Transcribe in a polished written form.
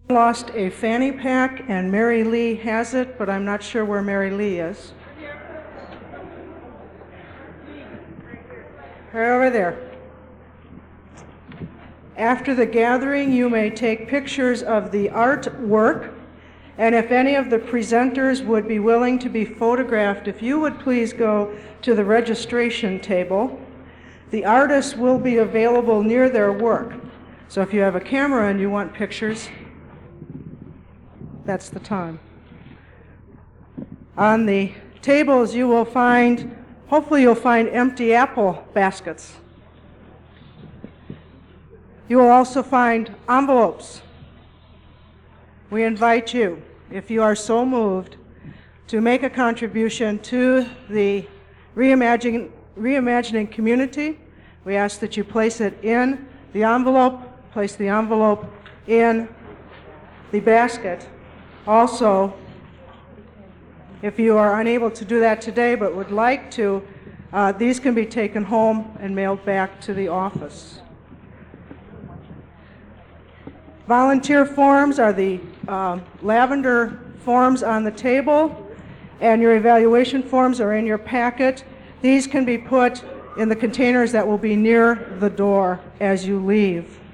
Lost a fanny pack, and Mary Lee has it, but I'm not sure where Mary Lee is. Right over there. After the gathering, you may take pictures of the artwork, and if any of the presenters would be willing to be photographed, if you would please go to the registration table. The artists will be available near their work. So if you have a camera and you want pictures, that's the time. On the tables you will find, hopefully you'll find empty apple baskets. You will also find envelopes. We invite you, if you are so moved, to make a contribution to the Reimagining community. We ask that you place it in the envelope, place the envelope in the basket. Also, if you are unable to do that today but would like to, these can be taken home and mailed back to the office. Volunteer forms are the lavender forms on the table, and your evaluation forms are in your packet. These can be put in the containers that will be near the door as you leave.